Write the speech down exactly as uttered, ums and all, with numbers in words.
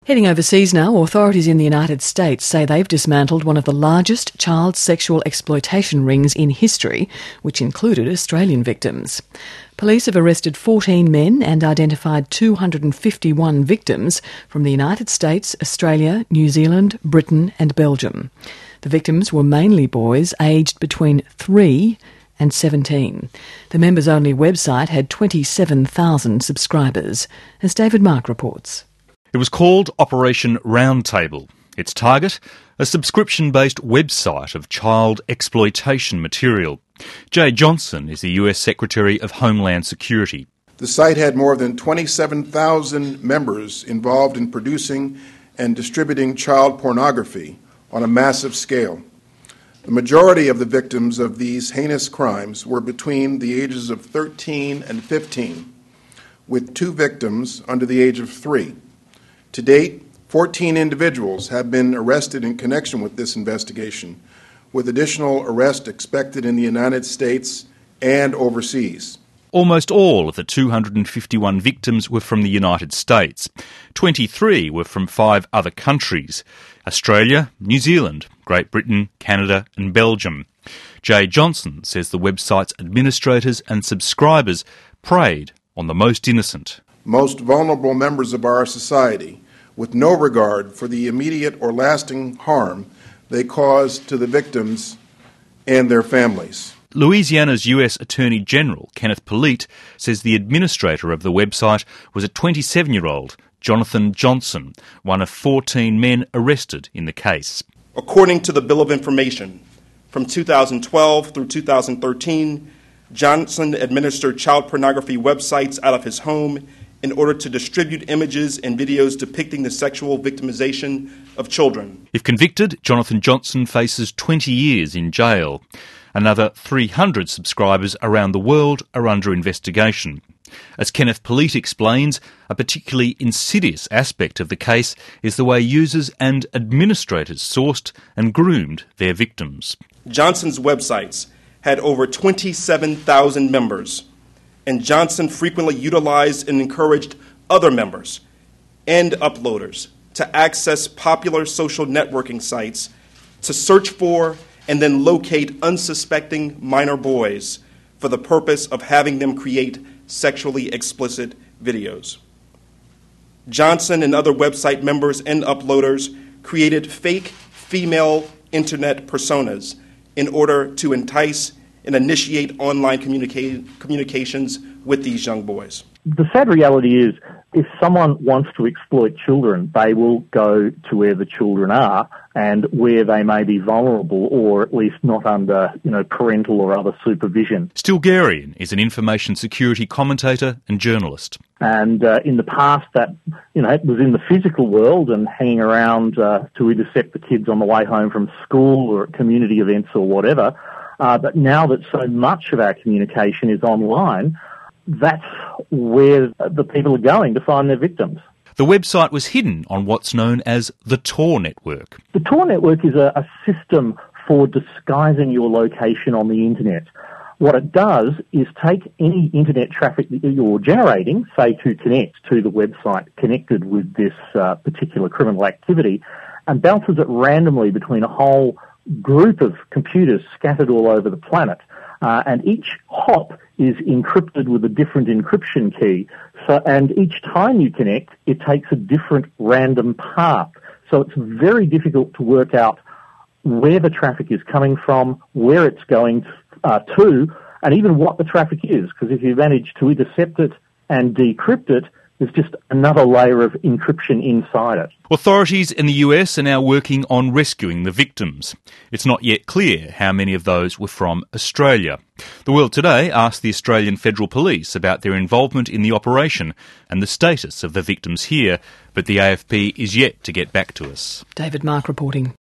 Heading overseas now, authorities in the United States say they've dismantled one of the largest child sexual exploitation rings in history, which included Australian victims. Police have arrested fourteen men and identified two hundred fifty-one victims from the United States, Australia, New Zealand, Britain and Belgium. The victims were mainly boys aged between three and seventeen. The members-only website had twenty-seven thousand subscribers, as David Mark reports. It was called Operation Roundtable. Its target, a subscription-based website of child exploitation material. Jay Johnson is the U S Secretary of Homeland Security. The site had more than twenty-seven thousand members involved in producing and distributing child pornography on a massive scale. The majority of the victims of these heinous crimes were between the ages of thirteen and fifteen, with two victims under the age of three. To date, fourteen individuals have been arrested in connection with this investigation, with additional arrests expected in the United States and overseas. Almost all of the two hundred fifty-one victims were from the United States. twenty-three were from five other countries: Australia, New Zealand, Great Britain, Canada and Belgium. Jay Johnson says the website's administrators and subscribers preyed on the most innocent. Most vulnerable members of our society, with no regard for the immediate or lasting harm they cause to the victims and their families. Louisiana's U S Attorney General, Kenneth Polite, says the administrator of the website was a twenty-seven-year-old, Jonathan Johnson, one of fourteen men arrested in the case. According to the Bill of Information, from two thousand twelve through two thousand thirteen, Johnson administered child pornography websites out of his home in order to distribute images and videos depicting the sexual victimization of children. If convicted, Jonathan Johnson faces twenty years in jail. Another three hundred subscribers around the world are under investigation. As Kenneth Polite explains, a particularly insidious aspect of the case is the way users and administrators sourced and groomed their victims. Johnson's websites had over twenty-seven thousand members, and Johnson frequently utilized and encouraged other members and uploaders to access popular social networking sites to search for and then locate unsuspecting minor boys for the purpose of having them create sexually explicit videos. Johnson and other website members and uploaders created fake female internet personas in order to entice and initiate online communica- communications with these young boys. The sad reality is, if someone wants to exploit children, they will go to where the children are and where they may be vulnerable, or at least not under, you know, parental or other supervision. Stilgherrian is an information security commentator and journalist. And uh, in the past, that, you know, it was in the physical world and hanging around uh, to intercept the kids on the way home from school or at community events or whatever. Uh, but now that so much of our communication is online, that's where the people are going to find their victims. The website was hidden on what's known as the Tor network. The Tor network is a, a system for disguising your location on the internet. What it does is take any internet traffic that you're generating, say to connect to the website connected with this uh, particular criminal activity, and bounces it randomly between a whole group of computers scattered all over the planet. Uh, and each hop is encrypted with a different encryption key. So, and each time you connect, it takes a different random path. So it's very difficult to work out where the traffic is coming from, where it's going uh, to, and even what the traffic is. Because if you manage to intercept it and decrypt it, there's just another layer of encryption inside it. Authorities in the U S are now working on rescuing the victims. It's not yet clear how many of those were from Australia. The World Today asked the Australian Federal Police about their involvement in the operation and the status of the victims here, but the A F P is yet to get back to us. David Mark reporting.